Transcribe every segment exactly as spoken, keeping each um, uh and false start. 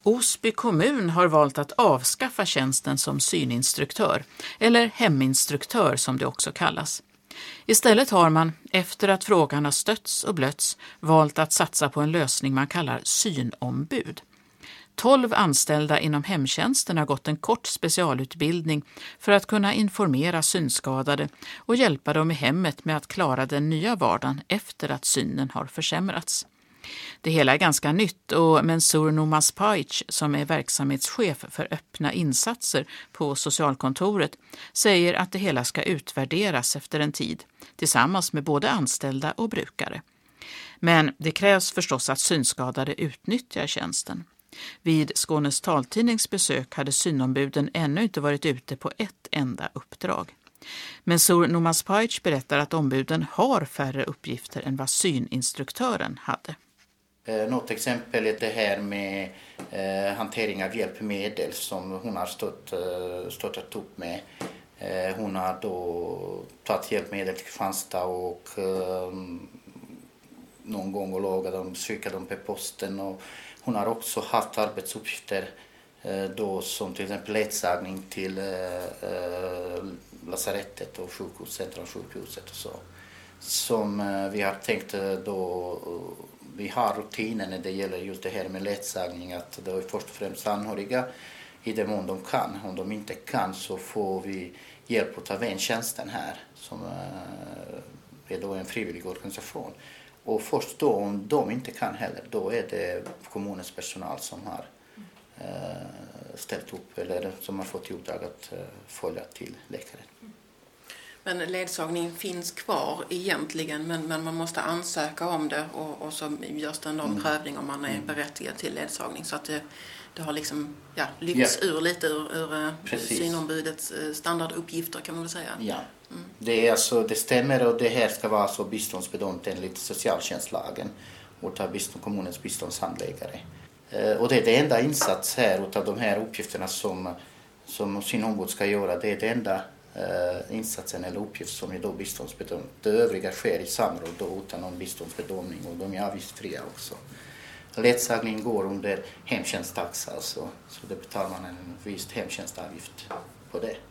Osby kommun har valt att avskaffa tjänsten som syninstruktör, eller heminstruktör som det också kallas. Istället har man, efter att frågan har stötts och blötts, valt att satsa på en lösning man kallar synombud. Tolv anställda inom hemtjänsten har gått en kort specialutbildning för att kunna informera synskadade och hjälpa dem i hemmet med att klara den nya vardagen efter att synen har försämrats. Det hela är ganska nytt och Mensur Nomaspajic, som är verksamhetschef för öppna insatser på socialkontoret, säger att det hela ska utvärderas efter en tid tillsammans med både anställda och brukare. Men det krävs förstås att synskadade utnyttjar tjänsten. Vid Skånes taltidnings besök hade synombuden ännu inte varit ute på ett enda uppdrag. Mensur Nomaspajic berättar att ombuden har färre uppgifter än vad syninstruktören hade. Något exempel är det här med eh, hantering av hjälpmedel som hon har stått, eh, stått upp med. Eh, hon har då tagit hjälpmedel till Kristianstad och eh, någon gång och lagat dem, skickat dem på posten. Och hon har också haft arbetsuppgifter eh, då, som till exempel ledsagning till eh, lasarettet och sjukhus, centralsjukhuset och så. Som eh, vi har tänkt då... Vi har rutiner när det gäller just det här med ledsagning, att det är först och främst anhöriga i den mån de kan. Om de inte kan så får vi hjälp av väntjänsten här som är då en frivillig organisation. Och först då, om de inte kan heller, då är det kommunens personal som har ställt upp eller som har fått i uppdrag att följa till läkaren. Men ledsagning finns kvar egentligen, men, men man måste ansöka om det och, och så görs det en mm. prövning om man är mm. berättigad till ledsagning. Så att det, det har liksom ja, lyfts ja. ur lite ur, ur synombudets standarduppgifter, kan man väl säga. Ja, mm. det, är alltså, det stämmer, och det här ska vara alltså biståndsbedömt enligt socialtjänstlagen och av bistånd, kommunens biståndshandläggare. Och det är det enda insats här utav de här uppgifterna som, som synombud ska göra. Det är det enda Uh, insatsen eller uppgift som är då biståndsbedömd. Det övriga sker i samråd då utan någon biståndsbedömning, och de är avgiftsfria också. Ledsagning går under hemtjänsttaxa, alltså, så det betalar man en viss hemtjänstavgift på det.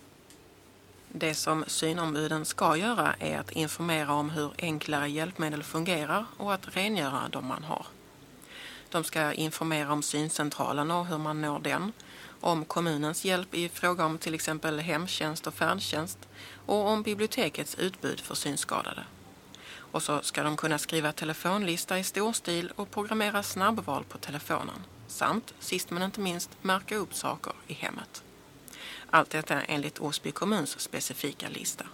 Det som synombuden ska göra är att informera om hur enklare hjälpmedel fungerar och att rengöra de man har. De ska informera om syncentralen och hur man når den, om kommunens hjälp i fråga om till exempel hemtjänst och färdtjänst och om bibliotekets utbud för synskadade. Och så ska de kunna skriva telefonlista i stor stil och programmera snabbval på telefonen. Samt, sist men inte minst, märka upp saker i hemmet. Allt detta enligt Osby kommuns specifika lista.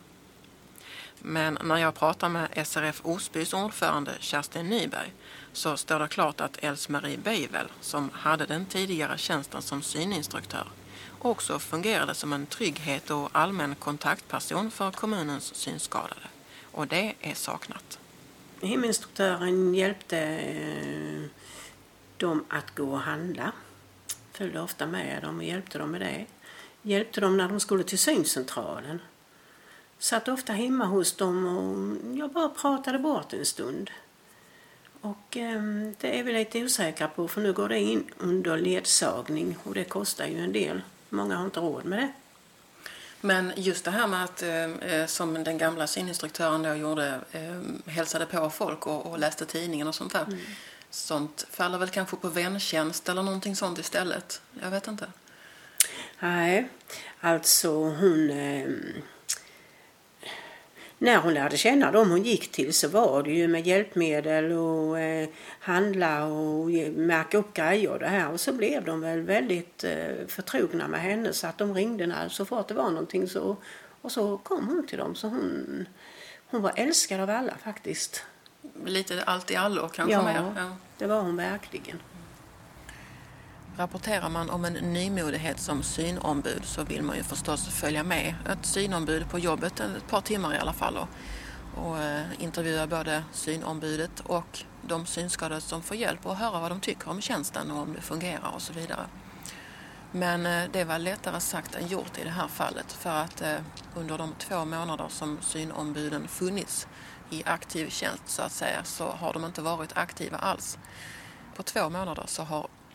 Men när jag pratar med S R F Osbys ordförande Kerstin Nyberg så står det klart att Else-Marie Beivel, som hade den tidigare tjänsten som syninstruktör, också fungerade som en trygghet och allmän kontaktperson för kommunens synskadade. Och det är saknat. Heminstruktören hjälpte eh, dem att gå och handla. Följde ofta med dem och hjälpte dem med det. Hjälpte dem när de skulle till syncentralen. Satt ofta hemma hos dem och jag bara pratade bort en stund. Och eh, det är vi lite osäkra på, för nu går det in under ledsagning och det kostar ju en del. Många har inte råd med det. Men just det här med att, eh, som den gamla syninstruktören då gjorde, eh, hälsade på folk och, och läste tidningen och sånt där. Mm. Sånt faller väl kanske på väntjänst eller någonting sånt istället. Jag vet inte. Nej, alltså hon... Eh, När hon lärde känna dem hon gick till så var det ju med hjälpmedel och eh, handla och märka upp grejer och det här. Och så blev de väl väldigt eh, förtrogna med henne så att de ringde när så fort det var någonting så. Och så kom hon till dem, så hon, hon var älskad av alla faktiskt. Lite allt i allo kanske ja, mer. Ja, det var hon verkligen. Rapporterar man om en nymodighet som synombud så vill man ju förstås följa med ett synombud på jobbet ett par timmar i alla fall och, och eh, intervjua både synombudet och de synskadade som får hjälp och höra vad de tycker om tjänsten och om det fungerar och så vidare. Men eh, det var lättare sagt än gjort i det här fallet, för att eh, under de två månader som synombuden funnits i aktiv tjänst så att säga, så har de inte varit aktiva alls. På två månader så har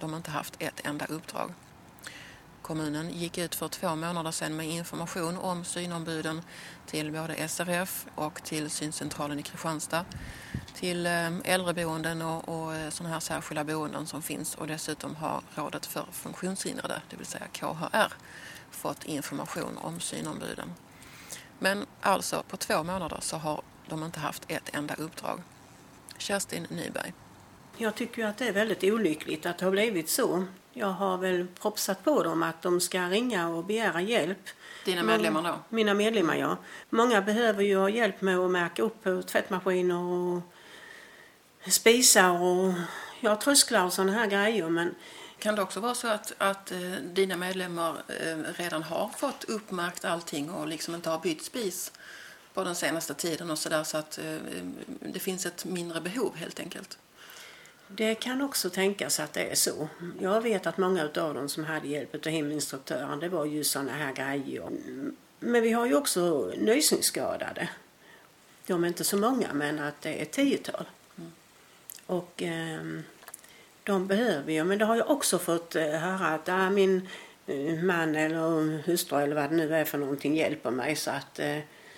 de inte haft ett enda uppdrag. Kommunen gick ut för två månader sedan med information om synombuden till både S R F och till syncentralen i Kristianstad, till äldreboenden och, och sådana här särskilda boenden som finns, och dessutom har Rådet för funktionshindrade, det vill säga K H R, fått information om synombuden. Men alltså på två månader så har de inte haft ett enda uppdrag. Kerstin Nyberg. Jag tycker att det är väldigt olyckligt att det har blivit så. Jag har väl propsat på dem att de ska ringa och begära hjälp. Dina medlemmar då? Mina medlemmar, ja. Många behöver ju ha hjälp med att märka upp på tvättmaskiner och spisar och ja, trösklar och sådana här grejer. Men kan det också vara så att, att eh, dina medlemmar eh, redan har fått uppmärkt allting och liksom inte har bytt spis på den senaste tiden och sådär, så att eh, det finns ett mindre behov helt enkelt? Det kan också tänkas att det är så. Jag vet att många av dem som hade hjälp av heminstruktören, det var ju sådana här grejer. Men vi har ju också nysningsskadade. De är inte så många, men att det är tiotal. Mm. Och eh, de behöver ju, men det har jag också fått höra att äh, min man eller hustru eller vad det nu är för någonting hjälper mig, så att eh,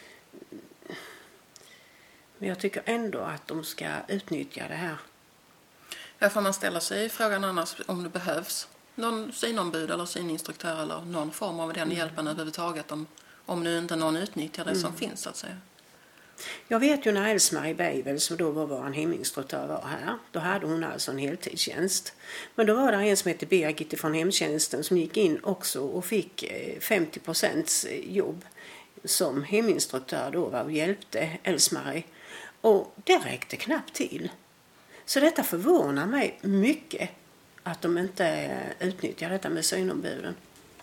men jag tycker ändå att de ska utnyttja det här. Ja, får man ställa sig frågan annars om det behövs någon synombud eller syninstruktör eller någon form av den mm. hjälpen överhuvudtaget, om, om nu inte någon utnyttjar det mm. som finns så att säga. Jag vet ju när Else-Marie Beivel, som då var vår heminstruktör, var här. Då hade hon alltså en heltidstjänst. Men då var det en som heter Birgit från hemtjänsten som gick in också och fick femtio procent jobb som heminstruktör då, var och hjälpte Else-Marie. Och det räckte knappt till. Så detta förvånar mig mycket att de inte utnyttjar detta med synombuden.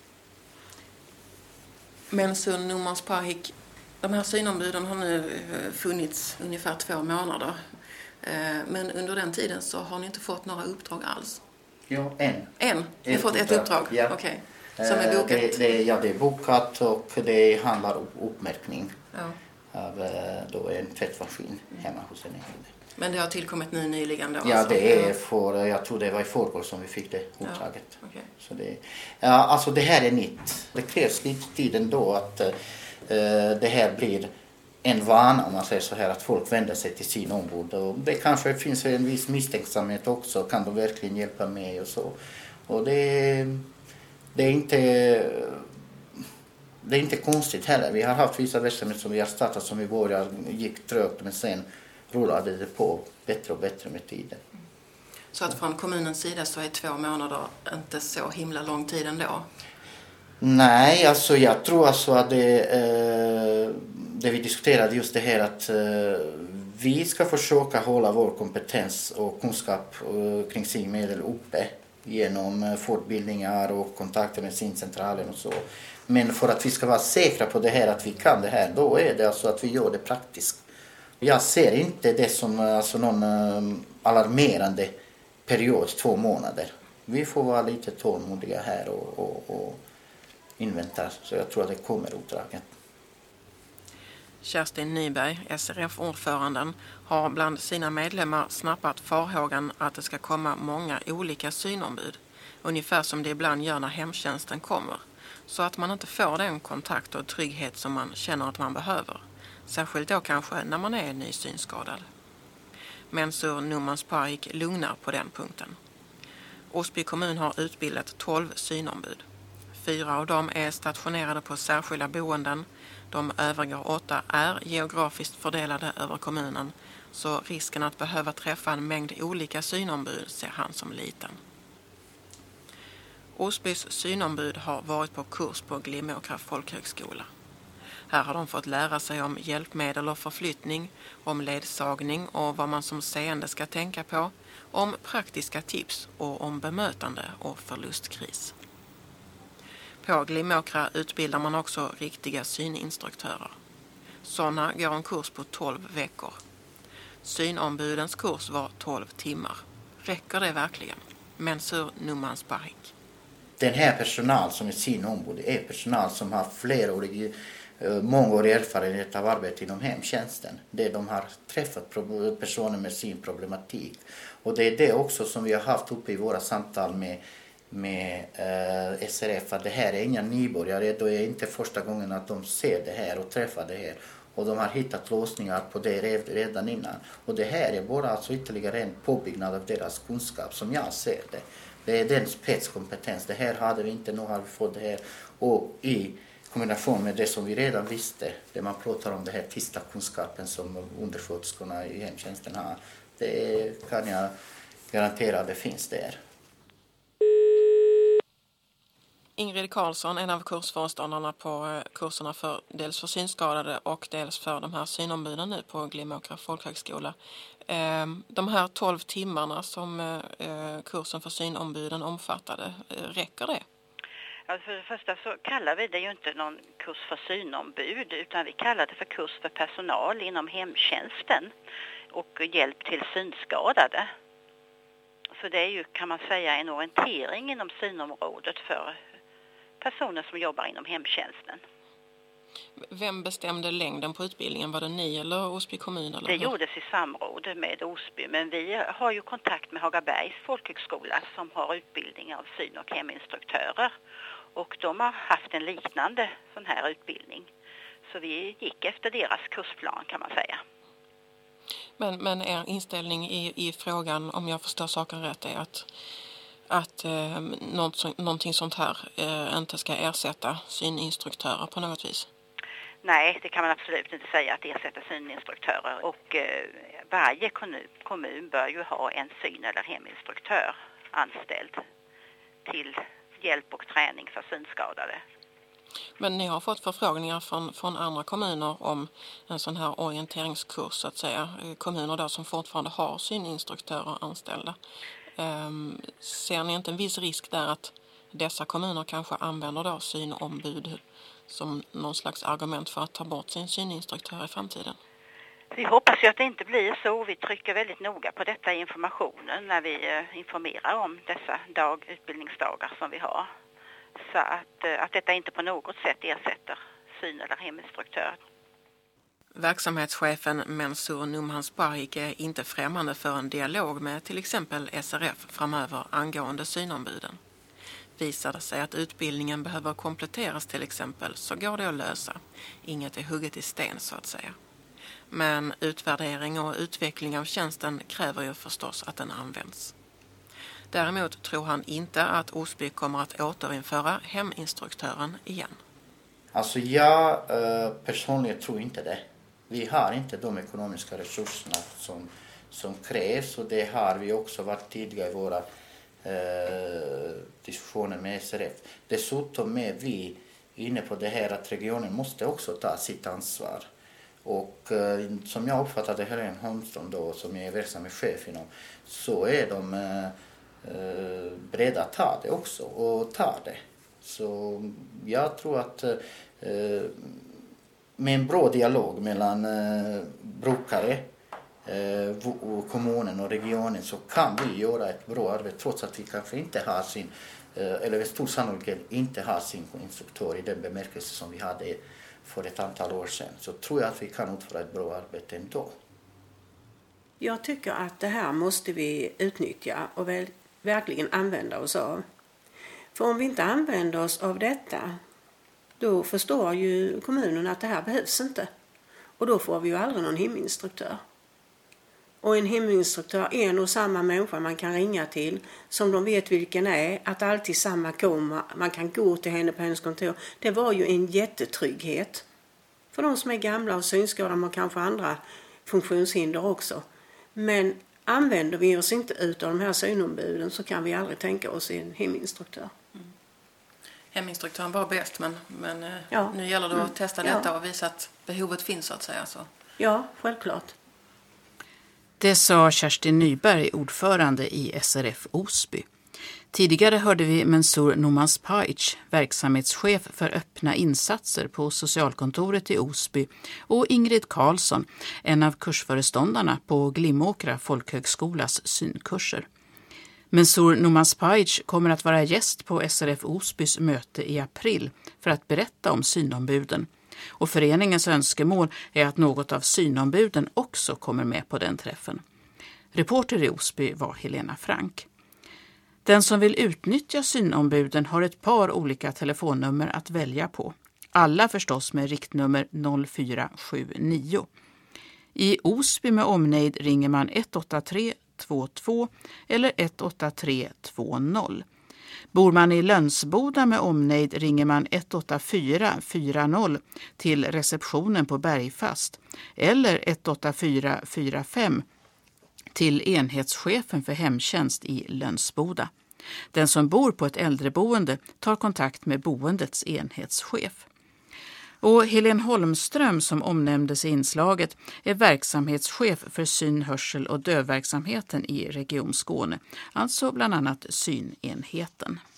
Men så Numans Pahik, de här synombuden har nu funnits ungefär två månader. Men under den tiden så har ni inte fått några uppdrag alls? Ja, en. En? Ni har fått ett uppdrag? Ja. Okej. Okay. Som är bokat? Det, det, ja, det är bokat och det handlar om uppmärkning ja. av då en tvättmaskin hemma hos en enskild. Men det har tillkommit nu nyligen då? Ja, alltså. det är för, jag tror det var i förrgår som vi fick det uppdraget. Ja, okay. Så det, ja, alltså det här är nytt. Det krävs lite tid ändå att uh, det här blir en vana, om man säger så här, att folk vänder sig till sin ombud. Och det kanske finns en viss misstänksamhet också. Kan de verkligen hjälpa mig och så. Och det, det är inte... Det är inte konstigt heller. Vi har haft vissa verksamheter som vi har startat som i början gick trögt, men sen rullade det på bättre och bättre med tiden. Så att från kommunens sida så är två månader inte så himla lång tid ändå? Nej, alltså jag tror alltså att det, eh, det vi diskuterade just det här att eh, vi ska försöka hålla vår kompetens och kunskap eh, kring synmedel uppe genom eh, fortbildningar och kontakter med syncentralen och så. Men för att vi ska vara säkra på det här, att vi kan det här, då är det alltså att vi gör det praktiskt. Jag ser inte det som alltså, någon um, alarmerande period, två månader. Vi får vara lite tålmodiga här och, och, och invänta, så jag tror att det kommer uppdraget. Kerstin Nyberg, S R F-ordföranden, har bland sina medlemmar snappat farhågan att det ska komma många olika synombud. Ungefär som det ibland gör när hemtjänsten kommer. Så att man inte får den kontakt och trygghet som man känner att man behöver. Särskilt då kanske när man är nysynskadad. Mensur Numans Pahik lugnar på den punkten. Osby kommun har utbildat tolv synombud. Fyra av dem är stationerade på särskilda boenden. De övriga åtta är geografiskt fördelade över kommunen, så risken att behöva träffa en mängd olika synombud ser han som liten. Osbys synombud har varit på kurs på Glimåkra folkhögskola. Här har de fått lära sig om hjälpmedel och förflyttning, om ledsagning och vad man som seende ska tänka på, om praktiska tips och om bemötande och förlustkris. På Glimåkra utbildar man också riktiga syninstruktörer. Sådana går en kurs på tolv veckor. Synombudens kurs var tolv timmar. Räcker det verkligen? Mensur Numans Pahik. Den här personal som är synombud är personal som har flerårig mångårig erfarenhet av arbete inom hemtjänsten. Det de har träffat personer med sin problematik. Och det är det också som vi har haft uppe i våra samtal med, med eh, S R F. Att det här är inga nybörjare. Det är inte första gången att de ser det här och träffar det här. Och de har hittat lösningar på det redan innan. Och det här är bara alltså ytterligare en påbyggnad av deras kunskap som jag ser det. Det är den spetskompetens. Det här hade vi inte, nu har vi fått det här. Och i kombination med det som vi redan visste, det man pratar om det här tysta kunskapen som undersköterskorna i hemtjänsten har. Det kan jag garantera att det finns där. Ingrid Karlsson, en av kursföreståndarna på kurserna för dels för synskadade och dels för de här synombuden nu på Glimåkra folkhögskola. De här tolv timmarna som kursen för synombuden omfattade, räcker det? Alltså för det första så kallar vi det ju inte någon kurs för synombud utan vi kallar det för kurs för personal inom hemtjänsten och hjälp till synskadade. Så det är ju, kan man säga, en orientering inom synområdet för personer som jobbar inom hemtjänsten. Vem bestämde längden på utbildningen? Var det ni eller Osby kommun? Eller det hur? gjordes i samråd med Osby, men vi har ju kontakt med Hagabergs folkhögskola som har utbildning av syn- och heminstruktörer. Och de har haft en liknande sån här utbildning. Så vi gick efter deras kursplan kan man säga. Men, men er inställning i, i frågan, om jag förstår saken rätt, är att, att eh, något, någonting sånt här eh, inte ska ersätta syninstruktörer på något vis? Nej, det kan man absolut inte säga att ersätta syninstruktörer. Och eh, varje kommun, kommun bör ju ha en syn- eller heminstruktör anställd till hjälp och träning för synskadade. Men ni har fått förfrågningar från, från andra kommuner om en sån här orienteringskurs så att säga. Kommuner då som fortfarande har syninstruktörer anställda. Um, ser ni inte en viss risk där att dessa kommuner kanske använder då synombud som någon slags argument för att ta bort sin syninstruktör i framtiden? Vi hoppas ju att det inte blir så. Vi trycker väldigt noga på detta i informationen när vi informerar om dessa dag, utbildningsdagar som vi har. Så att, att detta inte på något sätt ersätter syn- eller heminstruktör. Verksamhetschefen Mensur Numhansparhik är inte främmande för en dialog med till exempel S R F framöver angående synombuden. Visar det sig att utbildningen behöver kompletteras till exempel så går det att lösa. Inget är hugget i sten så att säga. Men utvärdering och utveckling av tjänsten kräver ju förstås att den används. Däremot tror han inte att Osby kommer att återinföra heminstruktören igen. Alltså jag personligen tror inte det. Vi har inte de ekonomiska resurserna som, som krävs och det har vi också varit tidigare i våra eh, diskussioner med S R F. Dessutom är vi inne på det här att regionen måste också ta sitt ansvar. Och eh, som jag uppfattade Helene Holmström då, som jag är verksam med chef inom, så är de eh, eh, beredda att ta det också och ta det. Så jag tror att eh, med en bra dialog mellan eh, brukare, eh, och kommunen och regionen så kan vi göra ett bra arbete trots att vi kanske inte har sin, eh, eller med stor sannolikhet inte har sin instruktör i den bemärkelse som vi hade för ett antal år sedan. Så tror jag att vi kan utföra ett bra arbete ändå. Jag tycker att det här måste vi utnyttja och väl, verkligen använda oss av. För om vi inte använder oss av detta, då förstår ju kommunen att det här behövs inte. Och då får vi ju aldrig någon heminstruktör. Och en heminstruktör är en och samma människa man kan ringa till, som de vet vilken är, att alltid samma kommer, man kan gå till henne på hennes kontor. Det var ju en jättetrygghet. För de som är gamla och synskadade och kanske andra funktionshinder också. Men använder vi oss inte ut av de här synombuden så kan vi aldrig tänka oss en heminstruktör. Mm. Heminstruktören var bäst men, men ja. Nu gäller det att mm. testa detta ja. och visa att behovet finns så att säga. Så. Ja, självklart. Det sa Kerstin Nyberg, ordförande i S R F Osby. Tidigare hörde vi Mensur Numhansparhik, verksamhetschef för öppna insatser på socialkontoret i Osby, och Ingrid Karlsson, en av kursföreståndarna på Glimåkra folkhögskolas synkurser. Mensur Numhansparhik kommer att vara gäst på S R F Osbys möte i april för att berätta om synombuden. Och föreningens önskemål är att något av synombuden också kommer med på den träffen. Reporter i Osby var Helena Frank. Den som vill utnyttja synombuden har ett par olika telefonnummer att välja på. Alla förstås med riktnummer noll fyra sju nio. I Osby med omnejd ringer man ett åtta tre två två eller ett åtta tre två noll. Bor man i Lönsboda med omnejd ringer man ett åtta fyra fyra noll till receptionen på Bergfast eller ett åtta fyra fyra fem till enhetschefen för hemtjänst i Lönsboda. Den som bor på ett äldreboende tar kontakt med boendets enhetschef. Och Helene Holmström som omnämndes i inslaget är verksamhetschef för syn-, hörsel- och dövverksamheten i Region Skåne, alltså bland annat synenheten.